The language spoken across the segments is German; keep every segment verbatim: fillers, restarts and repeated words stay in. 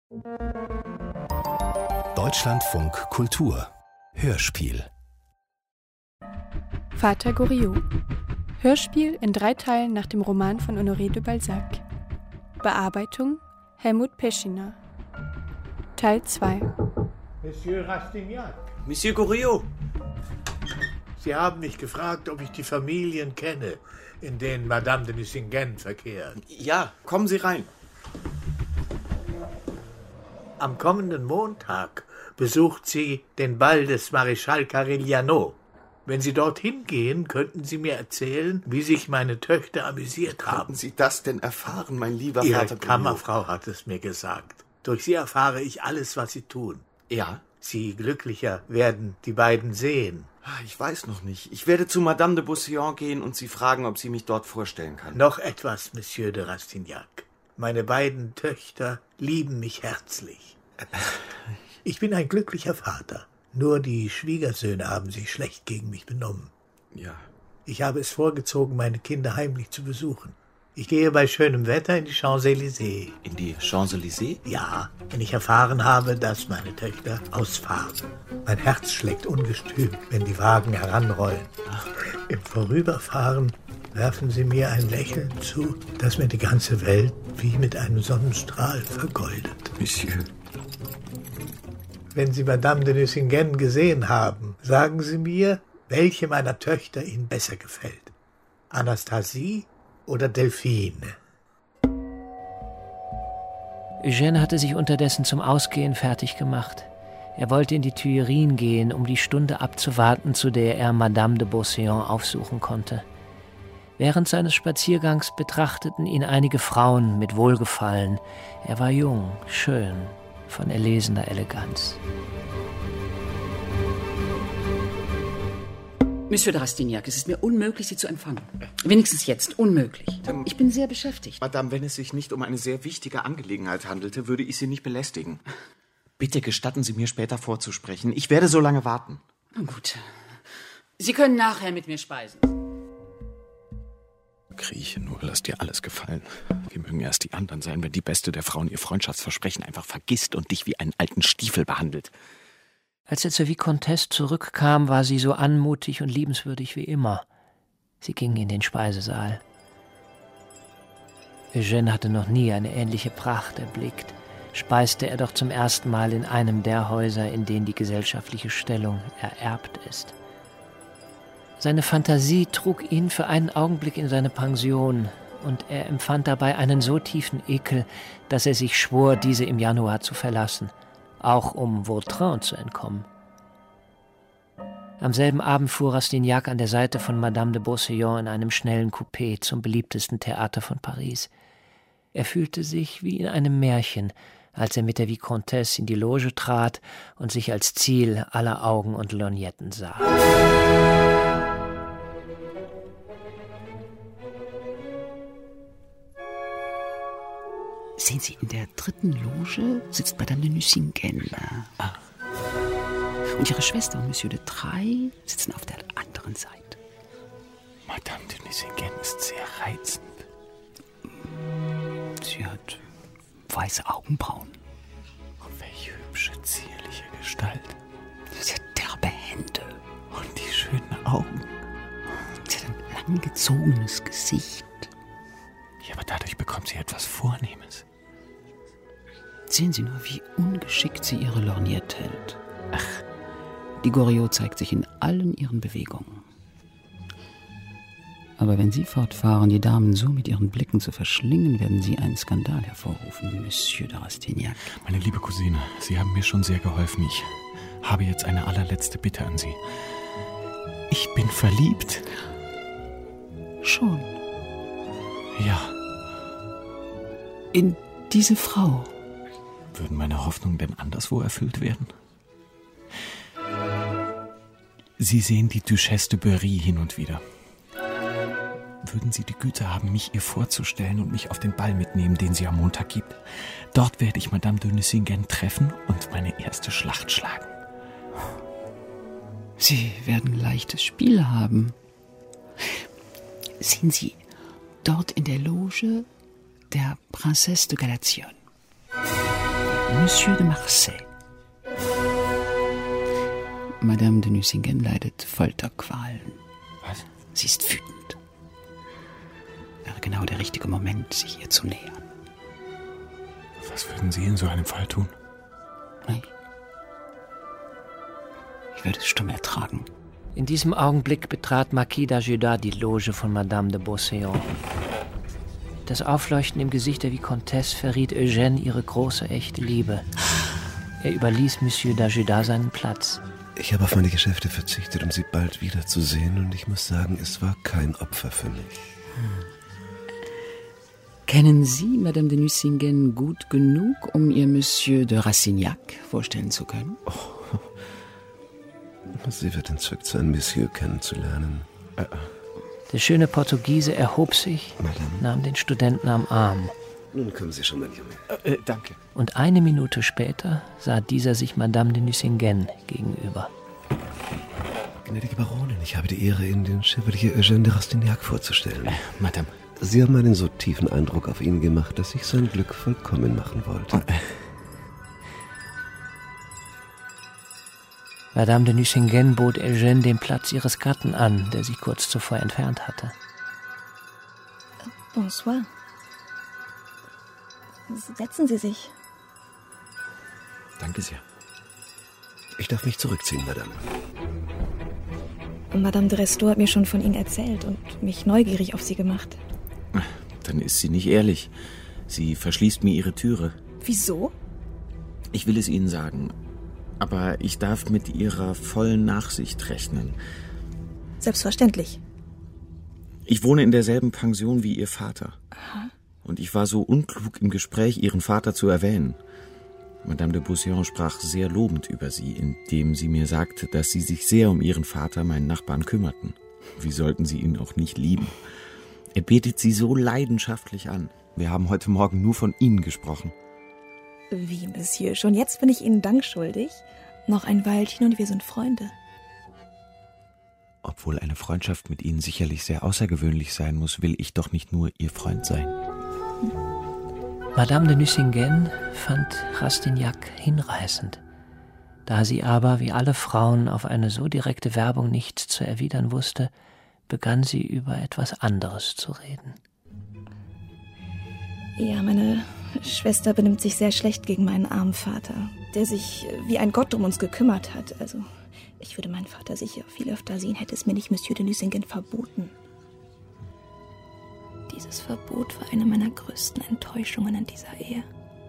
Deutschlandfunk Kultur Hörspiel. Vater Goriot. Hörspiel in drei Teilen nach dem Roman von Honoré de Balzac. Bearbeitung Helmut Peschiner. Teil zwei. Monsieur Rastignac. Monsieur Goriot. Sie haben mich gefragt, ob ich die Familien kenne, in denen Madame de Nucingen verkehrt. Ja, kommen Sie rein. Am kommenden Montag besucht sie den Ball des Maréchal Carigliano. Wenn Sie dorthin gehen, könnten Sie mir erzählen, wie sich meine Töchter amüsiert haben. Könnten Sie das denn erfahren, mein lieber Ihre Vater Goriot? Kammerfrau hat es mir gesagt. Durch sie erfahre ich alles, was Sie tun. Ja? Sie glücklicher werden die beiden sehen. Ich weiß noch nicht. Ich werde zu Madame de Beauséant gehen und sie fragen, ob sie mich dort vorstellen kann. Noch etwas, Monsieur de Rastignac. Meine beiden Töchter lieben mich herzlich. Ich bin ein glücklicher Vater. Nur die Schwiegersöhne haben sich schlecht gegen mich benommen. Ja. Ich habe es vorgezogen, meine Kinder heimlich zu besuchen. Ich gehe bei schönem Wetter in die Champs-Élysées. In die Champs-Élysées? Ja, wenn ich erfahren habe, dass meine Töchter ausfahren. Mein Herz schlägt ungestüm, wenn die Wagen heranrollen. Ach. Im Vorüberfahren werfen sie mir ein Lächeln zu, das mir die ganze Welt wie mit einem Sonnenstrahl vergoldet. Monsieur. Wenn Sie Madame de Nucingen gesehen haben, sagen Sie mir, welche meiner Töchter Ihnen besser gefällt. Anastasie oder Delphine? Eugène hatte sich unterdessen zum Ausgehen fertig gemacht. Er wollte in die Tuileries gehen, um die Stunde abzuwarten, zu der er Madame de Beauséant aufsuchen konnte. Während seines Spaziergangs betrachteten ihn einige Frauen mit Wohlgefallen. Er war jung, schön, von erlesener Eleganz. Monsieur de Rastignac, es ist mir unmöglich, Sie zu empfangen. Wenigstens jetzt, unmöglich. Ich bin sehr beschäftigt. Madame, wenn es sich nicht um eine sehr wichtige Angelegenheit handelte, würde ich Sie nicht belästigen. Bitte gestatten Sie mir, später vorzusprechen. Ich werde so lange warten. Gut. Sie können nachher mit mir speisen. Krieche nur, lass dir alles gefallen. Wir mögen erst die anderen sein, wenn die beste der Frauen ihr Freundschaftsversprechen einfach vergisst und dich wie einen alten Stiefel behandelt. Als er zur Vicomtesse zurückkam, war sie so anmutig und liebenswürdig wie immer. Sie ging in den Speisesaal. Eugène hatte noch nie eine ähnliche Pracht erblickt. Speiste er doch zum ersten Mal in einem der Häuser, in denen die gesellschaftliche Stellung ererbt ist. Seine Fantasie trug ihn für einen Augenblick in seine Pension, und er empfand dabei einen so tiefen Ekel, dass er sich schwor, diese im Januar zu verlassen, auch um Vautrin zu entkommen. Am selben Abend fuhr Rastignac an der Seite von Madame de Beauséant in einem schnellen Coupé zum beliebtesten Theater von Paris. Er fühlte sich wie in einem Märchen, als er mit der Vicomtesse in die Loge trat und sich als Ziel aller Augen und Lorgnetten sah. Sehen Sie, in der dritten Loge sitzt Madame de Nucingen. Ah. Und ihre Schwester und Monsieur de Trailles sitzen auf der anderen Seite. Madame de Nucingen ist sehr reizend. Sie hat weiße Augenbrauen. Oh, welche hübsche, zierliche Gestalt. Sie hat derbe Hände. Und die schönen Augen. Sie hat ein langgezogenes Gesicht. Ja, aber dadurch bekommt sie etwas Vornehmes. Sehen Sie nur, wie ungeschickt sie ihre Lorgnette hält. Ach, die Goriot zeigt sich in allen ihren Bewegungen. Aber wenn Sie fortfahren, die Damen so mit ihren Blicken zu verschlingen, werden Sie einen Skandal hervorrufen, Monsieur de Rastignac. Meine liebe Cousine, Sie haben mir schon sehr geholfen. Ich habe jetzt eine allerletzte Bitte an Sie. Ich bin verliebt. Schon? Ja. In diese Frau? Würden meine Hoffnungen denn anderswo erfüllt werden? Sie sehen die Duchesse de Berry hin und wieder. Würden Sie die Güte haben, mich ihr vorzustellen und mich auf den Ball mitnehmen, den sie am Montag gibt? Dort werde ich Madame de Nucingen treffen und meine erste Schlacht schlagen. Sie werden leichtes Spiel haben. Sehen Sie, dort in der Loge der Princesse de Galation. Monsieur de Marsay. Madame de Nucingen leidet Folterqualen. Was? Sie ist wütend. Wäre genau der richtige Moment, sich ihr zu nähern. Was würden Sie in so einem Fall tun? Ich, ich würde es stumm ertragen. In diesem Augenblick betrat Marquis d'Ajuda die Loge von Madame de Beauséant. Das Aufleuchten im Gesicht der Vicomtesse verriet Eugène ihre große, echte Liebe. Er überließ Monsieur d'Ajuda seinen Platz. Ich habe auf meine Geschäfte verzichtet, um Sie bald wiederzusehen, und ich muss sagen, es war kein Opfer für mich. Hm. Kennen Sie Madame de Nucingen gut genug, um ihr Monsieur de Rastignac vorstellen zu können? Oh. Sie wird entzückt sein, Monsieur kennenzulernen. Äh, Der schöne Portugiese erhob sich, Madame. nahm den Studenten am Arm. Nun kommen Sie schon, mein Junge. Äh, danke. Und eine Minute später sah dieser sich Madame de Nucingen gegenüber. Gnädige Baronin, ich habe die Ehre, Ihnen den Chevalier Eugène de Rastignac vorzustellen. Äh, Madame. Sie haben einen so tiefen Eindruck auf ihn gemacht, dass ich sein Glück vollkommen machen wollte. Äh. Madame de Nucingen bot Eugène den Platz ihres Gatten an, der sich kurz zuvor entfernt hatte. Bonsoir. Setzen Sie sich. Danke sehr. Ich darf mich zurückziehen, Madame. Madame de Restaud hat mir schon von Ihnen erzählt und mich neugierig auf Sie gemacht. Dann ist sie nicht ehrlich. Sie verschließt mir ihre Türe. Wieso? Ich will es Ihnen sagen, aber ich darf mit Ihrer vollen Nachsicht rechnen. Selbstverständlich. Ich wohne in derselben Pension wie Ihr Vater. Aha. Und ich war so unklug im Gespräch, Ihren Vater zu erwähnen. Madame de Beauséant sprach sehr lobend über Sie, indem sie mir sagte, dass Sie sich sehr um Ihren Vater, meinen Nachbarn, kümmerten. Wie sollten Sie ihn auch nicht lieben? Er betet Sie so leidenschaftlich an. Wir haben heute Morgen nur von Ihnen gesprochen. Wie, Monsieur? Schon jetzt bin ich Ihnen Dank schuldig. Noch ein Weilchen und wir sind Freunde. Obwohl eine Freundschaft mit Ihnen sicherlich sehr außergewöhnlich sein muss, will ich doch nicht nur Ihr Freund sein. Madame de Nucingen fand Rastignac hinreißend. Da sie aber, wie alle Frauen, auf eine so direkte Werbung nichts zu erwidern wusste, begann sie über etwas anderes zu reden. Ja, meine Schwester benimmt sich sehr schlecht gegen meinen armen Vater, der sich wie ein Gott um uns gekümmert hat. Also, ich würde meinen Vater sicher viel öfter sehen, hätte es mir nicht Monsieur de Nucingen verboten. Dieses Verbot war eine meiner größten Enttäuschungen in dieser Ehe.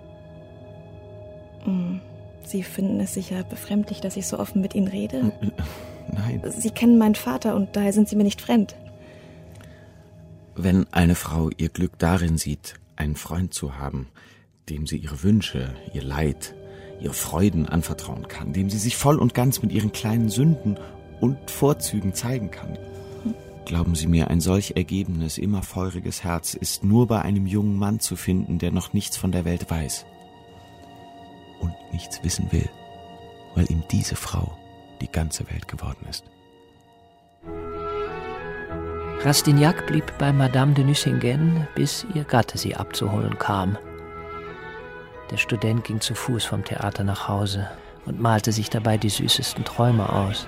Sie finden es sicher befremdlich, dass ich so offen mit Ihnen rede? Nein. Sie kennen meinen Vater und daher sind Sie mir nicht fremd. Wenn eine Frau ihr Glück darin sieht, einen Freund zu haben, dem sie ihre Wünsche, ihr Leid, ihre Freuden anvertrauen kann, dem sie sich voll und ganz mit ihren kleinen Sünden und Vorzügen zeigen kann. Glauben Sie mir, ein solch ergebenes, immer feuriges Herz ist nur bei einem jungen Mann zu finden, der noch nichts von der Welt weiß und nichts wissen will, weil ihm diese Frau die ganze Welt geworden ist. Rastignac blieb bei Madame de Nucingen, bis ihr Gatte sie abzuholen kam. Der Student ging zu Fuß vom Theater nach Hause und malte sich dabei die süßesten Träume aus.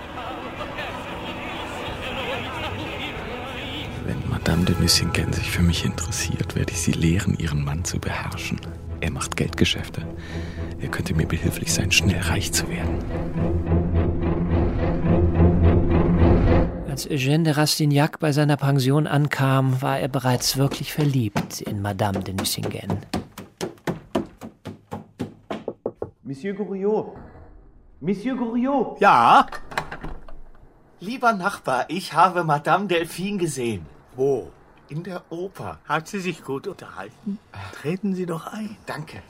Wenn Madame de Nucingen sich für mich interessiert, werde ich sie lehren, ihren Mann zu beherrschen. Er macht Geldgeschäfte. Er könnte mir behilflich sein, schnell reich zu werden. Als Eugène de Rastignac bei seiner Pension ankam, war er bereits wirklich verliebt in Madame de Nucingen. Monsieur Goriot! Monsieur Goriot! Ja? Lieber Nachbar, ich habe Madame Delphine gesehen. Wo? In der Oper. Hat sie sich gut unterhalten? Treten Sie doch ein. Danke.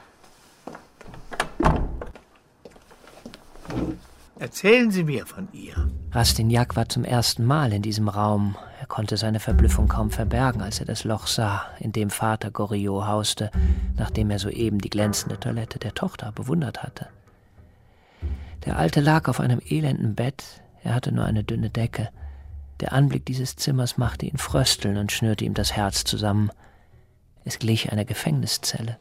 Erzählen Sie mir von ihr. Rastignac war zum ersten Mal in diesem Raum. Er konnte seine Verblüffung kaum verbergen, als er das Loch sah, in dem Vater Goriot hauste, nachdem er soeben die glänzende Toilette der Tochter bewundert hatte. Der Alte lag auf einem elenden Bett, er hatte nur eine dünne Decke. Der Anblick dieses Zimmers machte ihn frösteln und schnürte ihm das Herz zusammen. Es glich einer Gefängniszelle.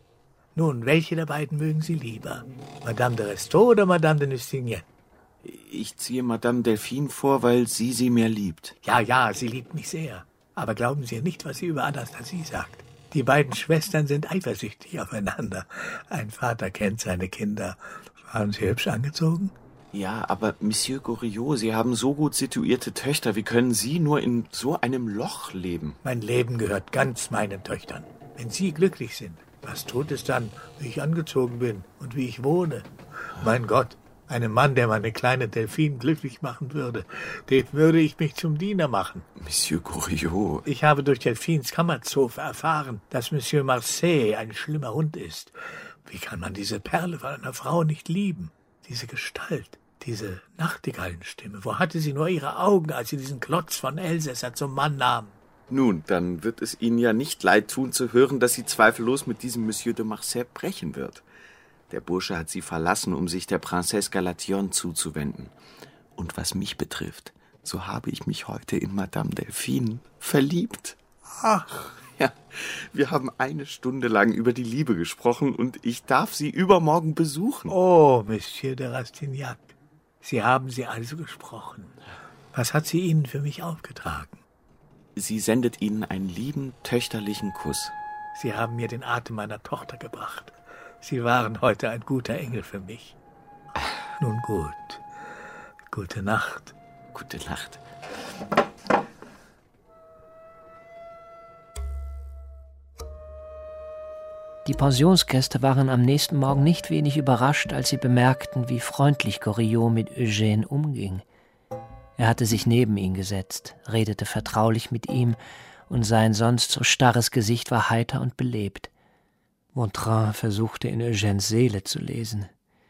Nun, welche der beiden mögen Sie lieber? Madame de Restaud oder Madame de Nucingen? Ich ziehe Madame Delphine vor, weil sie sie mehr liebt. Ja, ja, sie liebt mich sehr. Aber glauben Sie nicht, was sie über Anastasie sagt. Die beiden Schwestern sind eifersüchtig aufeinander. Ein Vater kennt seine Kinder. Waren Sie hübsch angezogen? Ja, aber Monsieur Goriot, Sie haben so gut situierte Töchter. Wie können Sie nur in so einem Loch leben? Mein Leben gehört ganz meinen Töchtern. Wenn Sie glücklich sind, was tut es dann, wie ich angezogen bin und wie ich wohne? Mein Gott, einem Mann, der meine kleine Delphine glücklich machen würde, dem würde ich mich zum Diener machen. Monsieur Goriot. Ich habe durch Delphines Kammerzofe erfahren, dass Monsieur Marseille ein schlimmer Hund ist. Wie kann man diese Perle von einer Frau nicht lieben? Diese Gestalt, diese Nachtigallenstimme. Wo hatte sie nur ihre Augen, als sie diesen Klotz von Elsässer zum Mann nahm? Nun, dann wird es Ihnen ja nicht leid tun zu hören, dass sie zweifellos mit diesem Monsieur de Marseille brechen wird. Der Bursche hat sie verlassen, um sich der Princesse Galathionne zuzuwenden. Und was mich betrifft, so habe ich mich heute in Madame Delphine verliebt. Ach. Ja, wir haben eine Stunde lang über die Liebe gesprochen und ich darf sie übermorgen besuchen. Oh, Monsieur de Rastignac, Sie haben sie also gesprochen. Was hat sie Ihnen für mich aufgetragen? Sie sendet Ihnen einen lieben, töchterlichen Kuss. Sie haben mir den Atem meiner Tochter gebracht. Sie waren heute ein guter Engel für mich. Nun gut. Gute Nacht. Gute Nacht. Die Pensionsgäste waren am nächsten Morgen nicht wenig überrascht, als sie bemerkten, wie freundlich Goriot mit Eugène umging. Er hatte sich neben ihn gesetzt, redete vertraulich mit ihm, und sein sonst so starres Gesicht war heiter und belebt. Vautrin versuchte in Eugènes Seele zu lesen.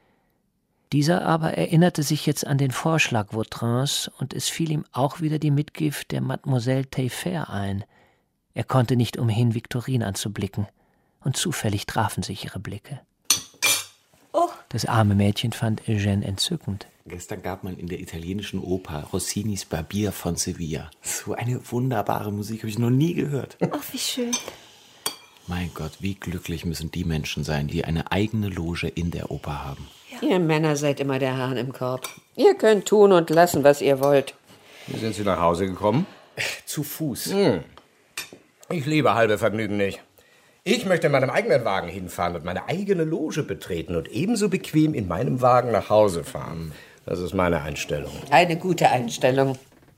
Dieser aber erinnerte sich jetzt an den Vorschlag Vautrins, und es fiel ihm auch wieder die Mitgift der Mademoiselle Taillefer ein. Er konnte nicht umhin, Victorine anzublicken, und zufällig trafen sich ihre Blicke. Oh. Das arme Mädchen fand Eugène entzückend. Gestern gab man in der italienischen Oper Rossinis Barbier von Sevilla. So eine wunderbare Musik habe ich noch nie gehört. Ach, wie schön. Mein Gott, wie glücklich müssen die Menschen sein, die eine eigene Loge in der Oper haben. Ja. Ihr Männer seid immer der Hahn im Korb. Ihr könnt tun und lassen, was ihr wollt. Wie sind Sie nach Hause gekommen? Zu Fuß. Hm. Ich liebe halbe Vergnügen nicht. Ich möchte in meinem eigenen Wagen hinfahren und meine eigene Loge betreten und ebenso bequem in meinem Wagen nach Hause fahren. Das ist meine Einstellung. Eine gute Einstellung.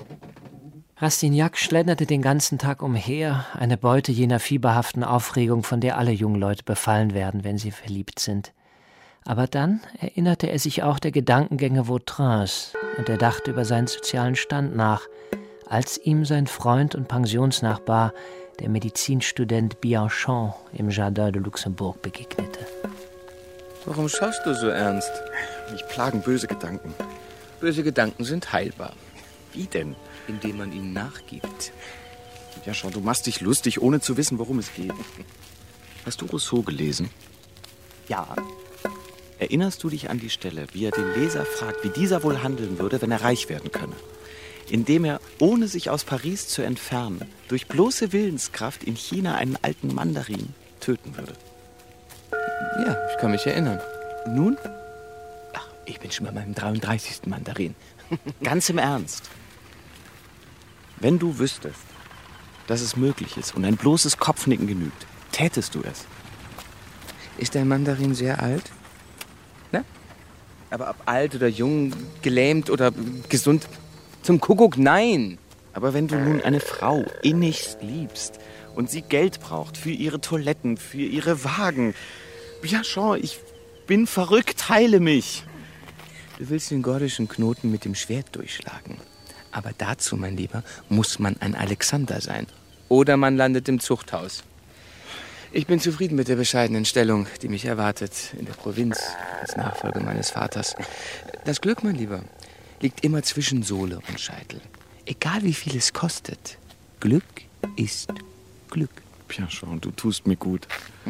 Rastignac schlenderte den ganzen Tag umher, eine Beute jener fieberhaften Aufregung, von der alle jungen Leute befallen werden, wenn sie verliebt sind. Aber dann erinnerte er sich auch der Gedankengänge Vautrins und er dachte über seinen sozialen Stand nach, als ihm sein Freund und Pensionsnachbar, der Medizinstudent Bianchon, im Jardin de Luxembourg begegnete. Warum schaust du so ernst? Mich plagen böse Gedanken. Böse Gedanken sind heilbar. Wie denn? Indem man ihnen nachgibt. Ja, schon, du machst dich lustig, ohne zu wissen, worum es geht. Hast du Rousseau gelesen? Ja. Erinnerst du dich an die Stelle, wie er den Leser fragt, wie dieser wohl handeln würde, wenn er reich werden könne? Indem er, ohne sich aus Paris zu entfernen, durch bloße Willenskraft in China einen alten Mandarin töten würde. Ja, ich kann mich erinnern. Nun? Ach, ich bin schon bei meinem dreiunddreißigsten Mandarin. Ganz im Ernst. Wenn du wüsstest, dass es möglich ist und ein bloßes Kopfnicken genügt, tätest du es. Ist der Mandarin sehr alt? Na? Aber ob alt oder jung, gelähmt oder gesund? Zum Kuckuck, nein. Aber wenn du nun eine Frau innigst liebst und sie Geld braucht für ihre Toiletten, für ihre Wagen. Ja, schon, ich bin verrückt, heile mich. Du willst den gordischen Knoten mit dem Schwert durchschlagen. Aber dazu, mein Lieber, muss man ein Alexander sein. Oder man landet im Zuchthaus. Ich bin zufrieden mit der bescheidenen Stellung, die mich erwartet in der Provinz als Nachfolger meines Vaters. Das Glück, mein Lieber, liegt immer zwischen Sohle und Scheitel. Egal wie viel es kostet. Glück ist Glück. Ja, schon, du tust mir gut.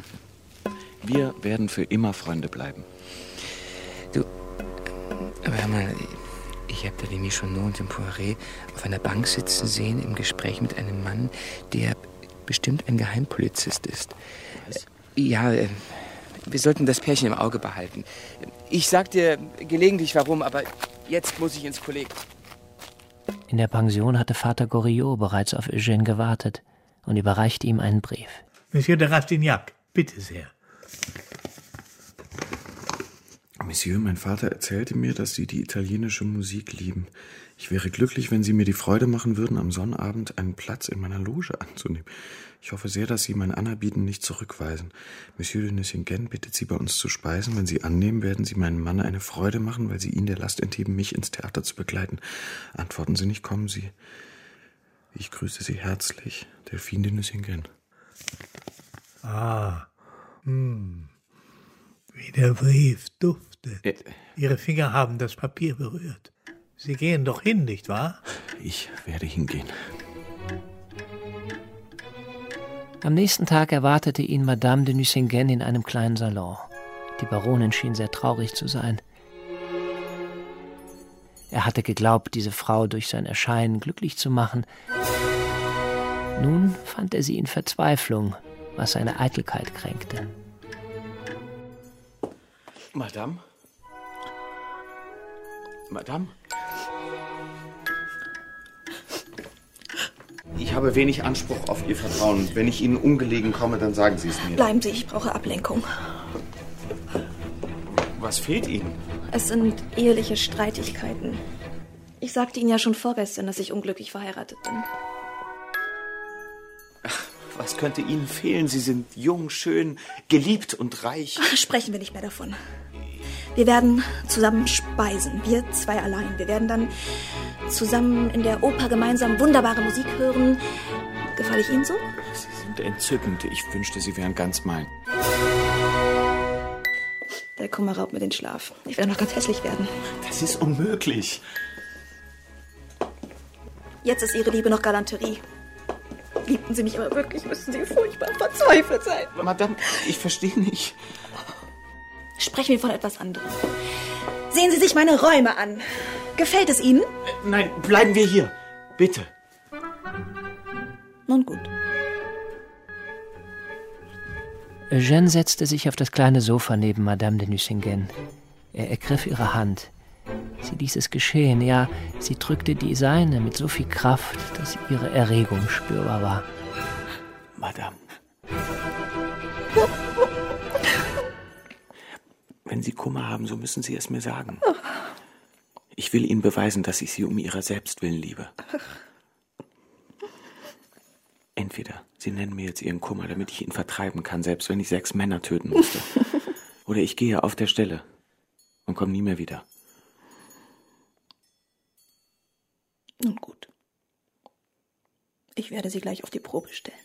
Wir werden für immer Freunde bleiben. Du, aber hör mal, ich habe da den Michonneau und den Poiret auf einer Bank sitzen sehen im Gespräch mit einem Mann, der bestimmt ein Geheimpolizist ist. Was? Ja, Wir sollten das Pärchen im Auge behalten. Ich sag dir gelegentlich warum, aber jetzt muss ich ins Kolleg. In der Pension hatte Vater Goriot bereits auf Eugène gewartet und überreichte ihm einen Brief. Monsieur de Rastignac, bitte sehr. Monsieur, mein Vater erzählte mir, dass Sie die italienische Musik lieben. Ich wäre glücklich, wenn Sie mir die Freude machen würden, am Sonnabend einen Platz in meiner Loge anzunehmen. Ich hoffe sehr, dass Sie mein Anerbieten nicht zurückweisen. Monsieur de Nucingen bittet Sie, bei uns zu speisen. Wenn Sie annehmen, werden Sie meinem Mann eine Freude machen, weil Sie ihn der Last entheben, mich ins Theater zu begleiten. Antworten Sie nicht, kommen Sie. Ich grüße Sie herzlich, Delphine de Nucingen. Ah, hm. Wie der Brief duftet. Äh. Ihre Finger haben das Papier berührt. Sie gehen doch hin, nicht wahr? Ich werde hingehen. Am nächsten Tag erwartete ihn Madame de Nucingen in einem kleinen Salon. Die Baronin schien sehr traurig zu sein. Er hatte geglaubt, diese Frau durch sein Erscheinen glücklich zu machen. Nun fand er sie in Verzweiflung, was seine Eitelkeit kränkte. Madame? Madame? Ich habe wenig Anspruch auf Ihr Vertrauen. Wenn ich Ihnen ungelegen komme, dann sagen Sie es mir. Bleiben Sie, ich brauche Ablenkung. Was fehlt Ihnen? Es sind eheliche Streitigkeiten. Ich sagte Ihnen ja schon vorgestern, dass ich unglücklich verheiratet bin. Was könnte Ihnen fehlen? Sie sind jung, schön, geliebt und reich. Ach, sprechen wir nicht mehr davon. Wir werden zusammen speisen, wir zwei allein. Wir werden dann zusammen in der Oper gemeinsam wunderbare Musik hören. Gefalle ich Ihnen so? Sie sind entzückend. Ich wünschte, Sie wären ganz mein. Der Kummer raubt mir den Schlaf. Ich werde noch ganz hässlich werden. Das ist unmöglich. Jetzt ist Ihre Liebe noch Galanterie. Liebten Sie mich aber wirklich, müssten Sie furchtbar verzweifelt sein. Madame, ich verstehe nicht. Sprechen wir von etwas anderem. Sehen Sie sich meine Räume an. Gefällt es Ihnen? Nein, bleiben wir hier. Bitte. Nun gut. Eugène setzte sich auf das kleine Sofa neben Madame de Nucingen. Er ergriff ihre Hand. Sie ließ es geschehen, ja, sie drückte die seine mit so viel Kraft, dass ihre Erregung spürbar war. Madame. Wenn Sie Kummer haben, so müssen Sie es mir sagen. Ich will Ihnen beweisen, dass ich Sie um Ihrer selbst willen liebe. Entweder Sie nennen mir jetzt Ihren Kummer, damit ich ihn vertreiben kann, selbst wenn ich sechs Männer töten musste. Oder ich gehe auf der Stelle und komme nie mehr wieder. Nun gut. Ich werde Sie gleich auf die Probe stellen.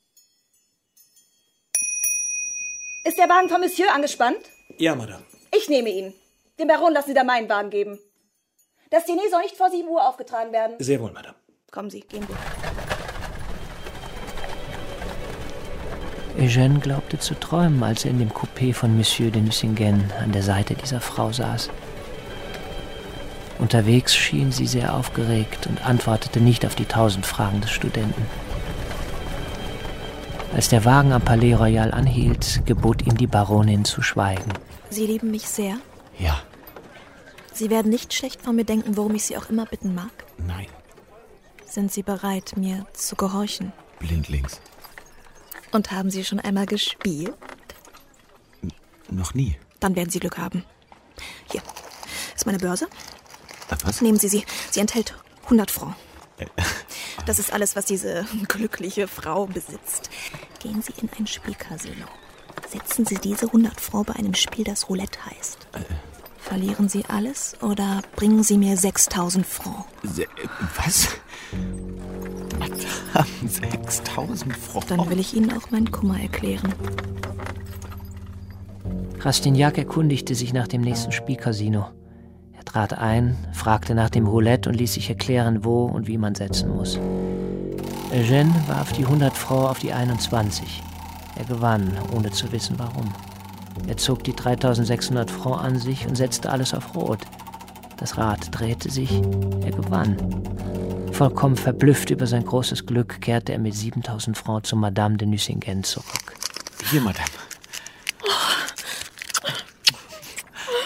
Ist der Wagen von Monsieur angespannt? Ja, Madame. Ich nehme ihn. Dem Baron lassen Sie da meinen Wagen geben. Das Diner soll nicht vor sieben Uhr aufgetragen werden. Sehr wohl, Madame. Kommen Sie, gehen wir. Eugène glaubte zu träumen, als er in dem Coupé von Monsieur de Nucingen an der Seite dieser Frau saß. Unterwegs schien sie sehr aufgeregt und antwortete nicht auf die tausend Fragen des Studenten. Als der Wagen am Palais Royal anhielt, gebot ihm die Baronin zu schweigen. Sie lieben mich sehr? Ja. Sie werden nicht schlecht von mir denken, worum ich Sie auch immer bitten mag? Nein. Sind Sie bereit, mir zu gehorchen? Blindlings. Und haben Sie schon einmal gespielt? N- noch nie. Dann werden Sie Glück haben. Hier ist meine Börse. Was? Nehmen Sie sie. Sie enthält hundert Francs. Das ist alles, was diese glückliche Frau besitzt. Gehen Sie in ein Spielcasino. Setzen Sie diese hundert Francs bei einem Spiel, das Roulette heißt. Äh. Verlieren Sie alles oder bringen Sie mir sechstausend Francs? Se- was? Madame, sechstausend Francs? Dann will ich Ihnen auch meinen Kummer erklären. Rastignac erkundigte sich nach dem nächsten Spielcasino. Er trat ein, fragte nach dem Roulette und ließ sich erklären, wo und wie man setzen muss. Eugène warf die hundert Francs auf die einundzwanzig. Er gewann, ohne zu wissen warum. Er zog die dreitausendsechshundert Francs an sich und setzte alles auf Rot. Das Rad drehte sich, er gewann. Vollkommen verblüfft über sein großes Glück kehrte er mit siebentausend Francs zu Madame de Nucingen zurück. Hier, Madame. Oh,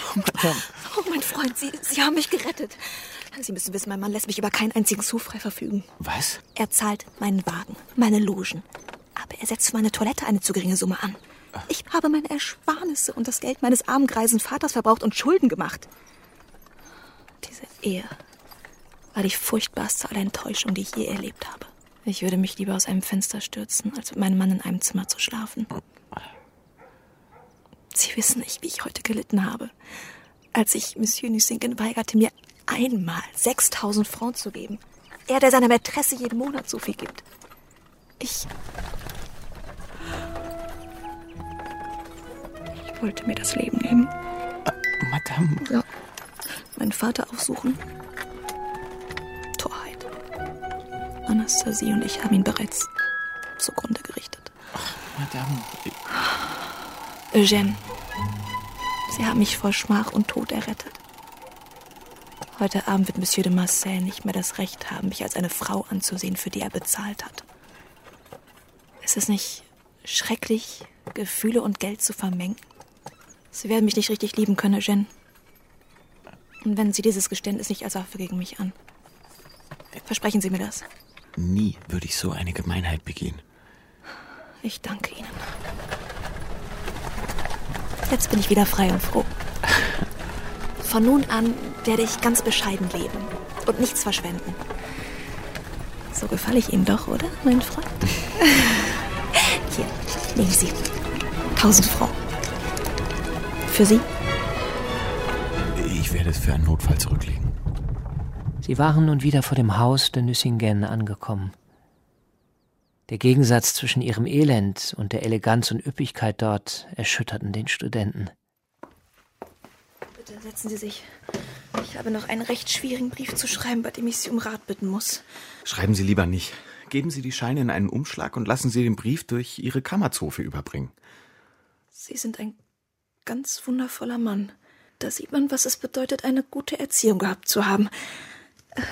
Madame. Oh, mein Freund, Sie, Sie haben mich gerettet. Sie müssen wissen, mein Mann lässt mich über keinen einzigen Sou frei verfügen. Was? Er zahlt meinen Wagen, meine Logen. Aber er setzt für meine Toilette eine zu geringe Summe an. Ich habe meine Ersparnisse und das Geld meines armen, greisen Vaters verbraucht und Schulden gemacht. Diese Ehe war die furchtbarste aller Enttäuschungen, die ich je erlebt habe. Ich würde mich lieber aus einem Fenster stürzen, als mit meinem Mann in einem Zimmer zu schlafen. Sie wissen nicht, wie ich heute gelitten habe, als ich Monsieur Nucingen weigerte, mir einmal sechstausend Francs zu geben. Er, der seiner Mätresse jeden Monat so viel gibt. Ich... Ich wollte mir das Leben nehmen. Uh, Madame. Ja. Meinen Vater aufsuchen. Torheit. Anastasie und ich haben ihn bereits zugrunde gerichtet. Ach, Madame. Eugène, Sie haben mich vor Schmach und Tod errettet. Heute Abend wird Monsieur de Marseille nicht mehr das Recht haben, mich als eine Frau anzusehen, für die er bezahlt hat. Ist es nicht schrecklich, Gefühle und Geld zu vermengen? Sie werden mich nicht richtig lieben können, Eugène. Und wenden Sie dieses Geständnis nicht als Waffe gegen mich an. Versprechen Sie mir das? Nie würde ich so eine Gemeinheit begehen. Ich danke Ihnen. Jetzt bin ich wieder frei und froh. Von nun an werde ich ganz bescheiden leben und nichts verschwenden. So gefalle ich Ihnen doch, oder, mein Freund? Hier, nehmen Sie. Tausend Francs. Für Sie? Ich werde es für einen Notfall zurücklegen. Sie waren nun wieder vor dem Haus de Nucingen angekommen. Der Gegensatz zwischen ihrem Elend und der Eleganz und Üppigkeit dort erschütterten den Studenten. Bitte setzen Sie sich. Ich habe noch einen recht schwierigen Brief zu schreiben, bei dem ich Sie um Rat bitten muss. Schreiben Sie lieber nicht. Geben Sie die Scheine in einen Umschlag und lassen Sie den Brief durch Ihre Kammerzofe überbringen. Sie sind ein ganz wundervoller Mann. Da sieht man, was es bedeutet, eine gute Erziehung gehabt zu haben. Äh,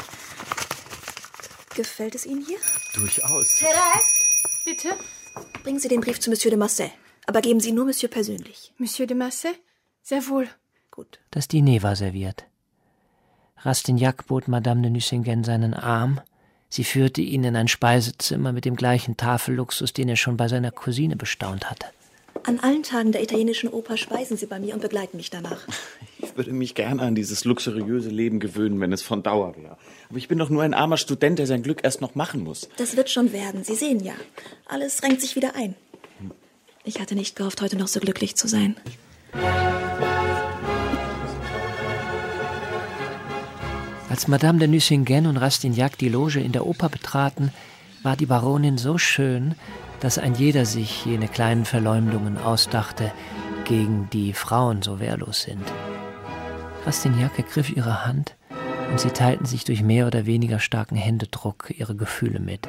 gefällt es Ihnen hier? Durchaus. Thérèse, bitte. Bringen Sie den Brief zu Monsieur de Marseille. Aber geben Sie nur Monsieur persönlich. Monsieur de Marseille? Sehr wohl. Gut. Das Diner war serviert. Rastignac bot Madame de Nucingen seinen Arm. Sie führte ihn in ein Speisezimmer mit dem gleichen Tafelluxus, den er schon bei seiner Cousine bestaunt hatte. An allen Tagen der italienischen Oper speisen Sie bei mir und begleiten mich danach. Ich würde mich gerne an dieses luxuriöse Leben gewöhnen, wenn es von Dauer wäre. Aber ich bin doch nur ein armer Student, der sein Glück erst noch machen muss. Das wird schon werden. Sie sehen ja. Alles renkt sich wieder ein. Ich hatte nicht gehofft, heute noch so glücklich zu sein. Als Madame de Nucingen und Rastignac die Loge in der Oper betraten, war die Baronin so schön, dass ein jeder sich jene kleinen Verleumdungen ausdachte, gegen die Frauen so wehrlos sind. Rastignac ergriff ihre Hand und sie teilten sich durch mehr oder weniger starken Händedruck ihre Gefühle mit.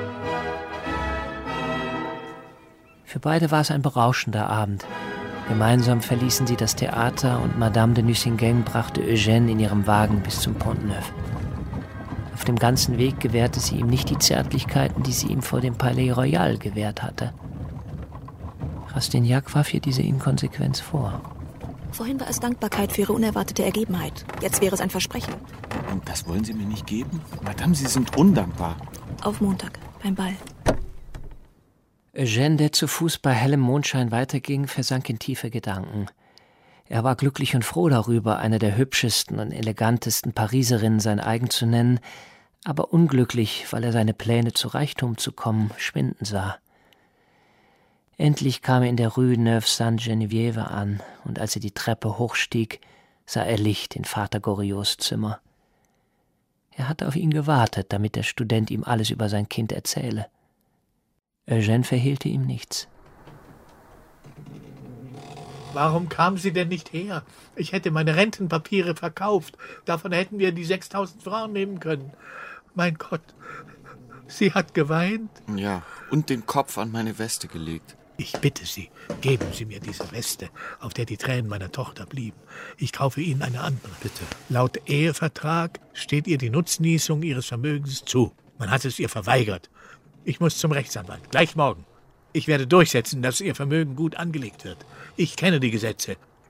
Für beide war es ein berauschender Abend. Gemeinsam verließen sie das Theater und Madame de Nucingen brachte Eugène in ihrem Wagen bis zum Pont-Neuf. Auf dem ganzen Weg gewährte sie ihm nicht die Zärtlichkeiten, die sie ihm vor dem Palais Royal gewährt hatte. Rastignac warf ihr diese Inkonsequenz vor. Vorhin war es Dankbarkeit für Ihre unerwartete Ergebenheit. Jetzt wäre es ein Versprechen. Und das wollen Sie mir nicht geben? Madame, Sie sind undankbar. Auf Montag, beim Ball. Eugène, der zu Fuß bei hellem Mondschein weiterging, versank in tiefe Gedanken. Er war glücklich und froh darüber, eine der hübschesten und elegantesten Pariserinnen sein eigen zu nennen, aber unglücklich, weil er seine Pläne zu Reichtum zu kommen schwinden sah. Endlich kam er in der Rue Neuve Sainte-Geneviève an, und als er die Treppe hochstieg, sah er Licht in Vater Goriots Zimmer. Er hatte auf ihn gewartet, damit der Student ihm alles über sein Kind erzähle. Eugène verhehlte ihm nichts. Warum kamen Sie denn nicht her? Ich hätte meine Rentenpapiere verkauft. Davon hätten wir die sechstausend Francs nehmen können. Mein Gott, sie hat geweint. Ja, und den Kopf an meine Weste gelegt. Ich bitte Sie, geben Sie mir diese Weste, auf der die Tränen meiner Tochter blieben. Ich kaufe Ihnen eine andere. Bitte. Laut Ehevertrag steht ihr die Nutznießung Ihres Vermögens zu. Man hat es ihr verweigert. Ich muss zum Rechtsanwalt, gleich morgen. Ich werde durchsetzen, dass Ihr Vermögen gut angelegt wird. Ich kenne die Gesetze.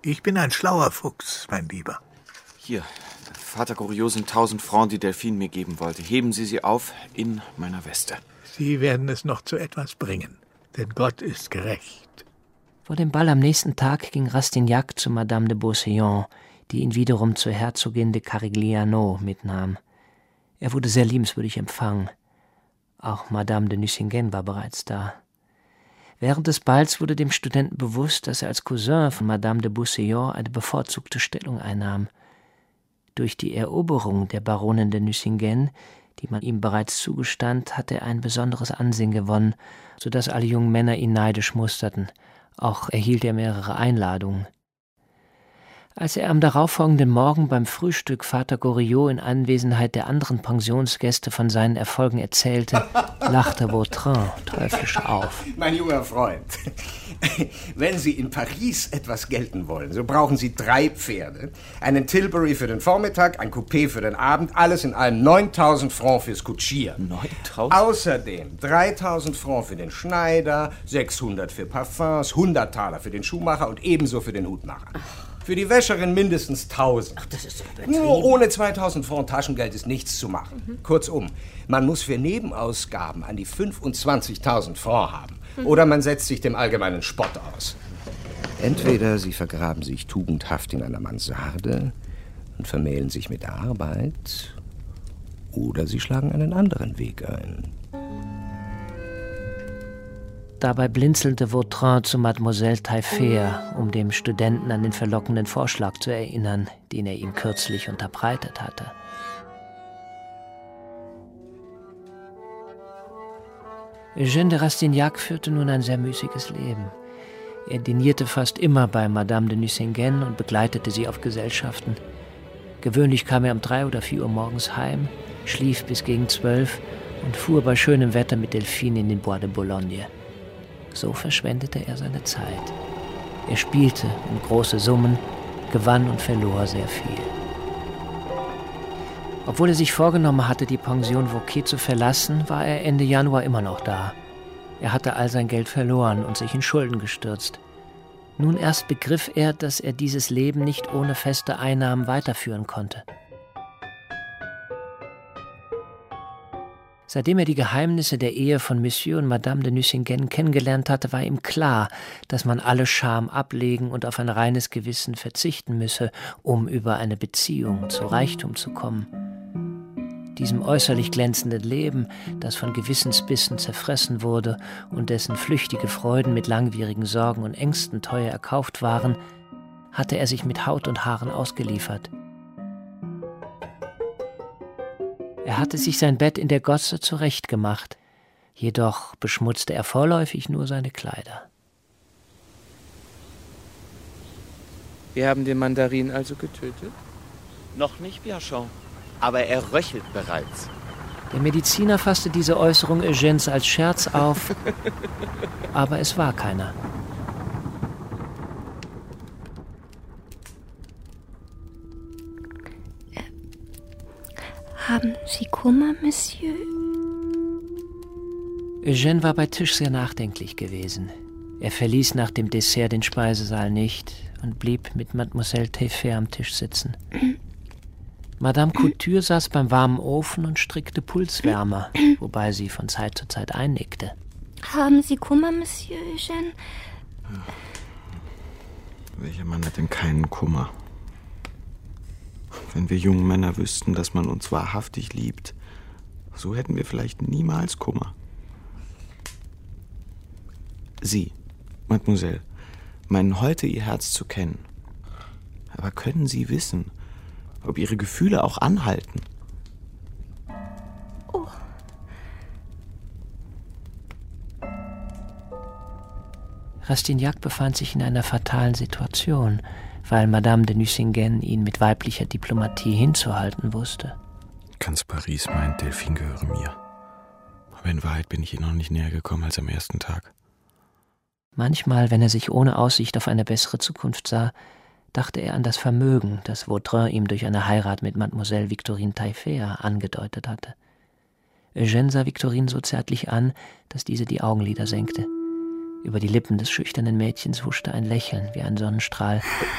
Ich bin ein schlauer Fuchs, mein Lieber. Hier, Vater Goriot sind tausend Francs, die Delphine mir geben wollte. Heben Sie sie auf in meiner Weste. Sie werden es noch zu etwas bringen, denn Gott ist gerecht. Vor dem Ball am nächsten Tag ging Rastignac zu Madame de Beauséant, die ihn wiederum zur Herzogin de Carigliano mitnahm. Er wurde sehr liebenswürdig empfangen. Auch Madame de Nucingen war bereits da. Während des Balls wurde dem Studenten bewusst, dass er als Cousin von Madame de Beauséant eine bevorzugte Stellung einnahm. Durch die Eroberung der Baronin de Nucingen, die man ihm bereits zugestand, hatte er ein besonderes Ansehen gewonnen, so dass alle jungen Männer ihn neidisch musterten. Auch erhielt er mehrere Einladungen. Als er am darauffolgenden Morgen beim Frühstück Vater Goriot in Anwesenheit der anderen Pensionsgäste von seinen Erfolgen erzählte, lachte Vautrin teuflisch auf. Mein junger Freund, wenn Sie in Paris etwas gelten wollen, so brauchen Sie drei Pferde, einen Tilbury für den Vormittag, ein Coupé für den Abend, alles in allem neuntausend Francs fürs Kutschieren. neuntausend? Außerdem dreitausend Francs für den Schneider, sechshundert für Parfums, hundert Taler für den Schuhmacher und ebenso für den Hutmacher. Für die Wäscherin mindestens tausend. Ach, das ist so übertrieben. Nur ohne zweitausend Francs Taschengeld ist nichts zu machen. Mhm. Kurzum, man muss für Nebenausgaben an die fünfundzwanzigtausend Francs haben. Mhm. Oder man setzt sich dem allgemeinen Spott aus. Entweder Sie vergraben sich tugendhaft in einer Mansarde und vermählen sich mit Arbeit, oder Sie schlagen einen anderen Weg ein. Dabei blinzelte Vautrin zu Mademoiselle Taillefer, um dem Studenten an den verlockenden Vorschlag zu erinnern, den er ihm kürzlich unterbreitet hatte. Eugène de Rastignac führte nun ein sehr müßiges Leben. Er dinierte fast immer bei Madame de Nucingen und begleitete sie auf Gesellschaften. Gewöhnlich kam er um drei oder vier Uhr morgens heim, schlief bis gegen zwölf und fuhr bei schönem Wetter mit Delphine in den Bois de Boulogne. So verschwendete er seine Zeit. Er spielte in große Summen, gewann und verlor sehr viel. Obwohl er sich vorgenommen hatte, die Pension Vauquer zu verlassen, war er Ende Januar immer noch da. Er hatte all sein Geld verloren und sich in Schulden gestürzt. Nun erst begriff er, dass er dieses Leben nicht ohne feste Einnahmen weiterführen konnte. Seitdem er die Geheimnisse der Ehe von Monsieur und Madame de Nucingen kennengelernt hatte, war ihm klar, dass man alle Scham ablegen und auf ein reines Gewissen verzichten müsse, um über eine Beziehung zu Reichtum zu kommen. Diesem äußerlich glänzenden Leben, das von Gewissensbissen zerfressen wurde und dessen flüchtige Freuden mit langwierigen Sorgen und Ängsten teuer erkauft waren, hatte er sich mit Haut und Haaren ausgeliefert. Er hatte sich sein Bett in der Gosse zurechtgemacht, jedoch beschmutzte er vorläufig nur seine Kleider. Wir haben den Mandarin also getötet? Noch nicht, Bianchon, aber er röchelt bereits. Der Mediziner fasste diese Äußerung Eugènes als Scherz auf, aber es war keiner. Haben Sie Kummer, Monsieur? Eugène war bei Tisch sehr nachdenklich gewesen. Er verließ nach dem Dessert den Speisesaal nicht und blieb mit Mademoiselle Taillefer am Tisch sitzen. Madame Couture saß beim warmen Ofen und strickte Pulswärmer, wobei sie von Zeit zu Zeit einnickte. Haben Sie Kummer, Monsieur Eugène? Welcher Mann hat denn keinen Kummer? Wenn wir jungen Männer wüssten, dass man uns wahrhaftig liebt, so hätten wir vielleicht niemals Kummer. Sie, Mademoiselle, meinen heute Ihr Herz zu kennen. Aber können Sie wissen, ob Ihre Gefühle auch anhalten? Oh. Rastignac befand sich in einer fatalen Situation, weil Madame de Nucingen ihn mit weiblicher Diplomatie hinzuhalten wusste. Ganz Paris meint, Delphine gehöre mir. Aber in Wahrheit bin ich ihr noch nicht näher gekommen als am ersten Tag. Manchmal, wenn er sich ohne Aussicht auf eine bessere Zukunft sah, dachte er an das Vermögen, das Vautrin ihm durch eine Heirat mit Mademoiselle Victorine Taillefer angedeutet hatte. Eugène sah Victorine so zärtlich an, dass diese die Augenlider senkte. Über die Lippen des schüchternen Mädchens huschte ein Lächeln wie ein Sonnenstrahl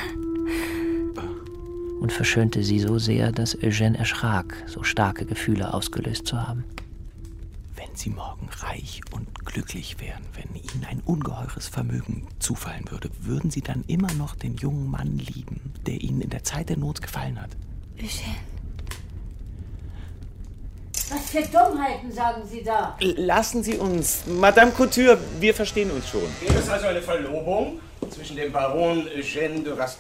und verschönte sie so sehr, dass Eugène erschrak, so starke Gefühle ausgelöst zu haben. Wenn Sie morgen reich und glücklich wären, wenn Ihnen ein ungeheures Vermögen zufallen würde, würden Sie dann immer noch den jungen Mann lieben, der Ihnen in der Zeit der Not gefallen hat? Eugène. Was für Dummheiten sagen Sie da? Lassen Sie uns. Madame Couture, wir verstehen uns schon. Gibt es also eine Verlobung zwischen dem Baron Eugène de Rastignac